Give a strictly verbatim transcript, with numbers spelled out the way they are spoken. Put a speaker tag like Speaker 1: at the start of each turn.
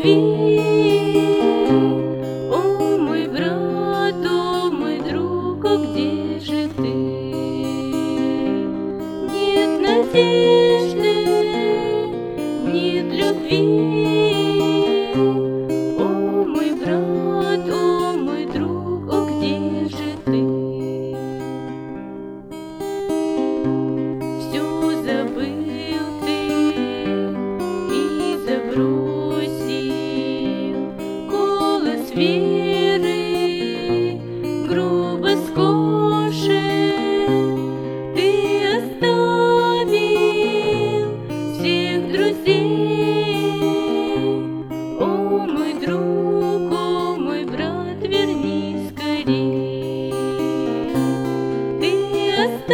Speaker 1: любви. О, мой брат, о, мой друг, о, где же ты? Нет надежды, нет любви. О, мой брат, о, мой друг, о, где же ты? Все забыл ты и забросил голос веры, грубо скошен. Ты оставил всех друзей. О, мой друг, о, мой брат, вернись скорей. Ты оставил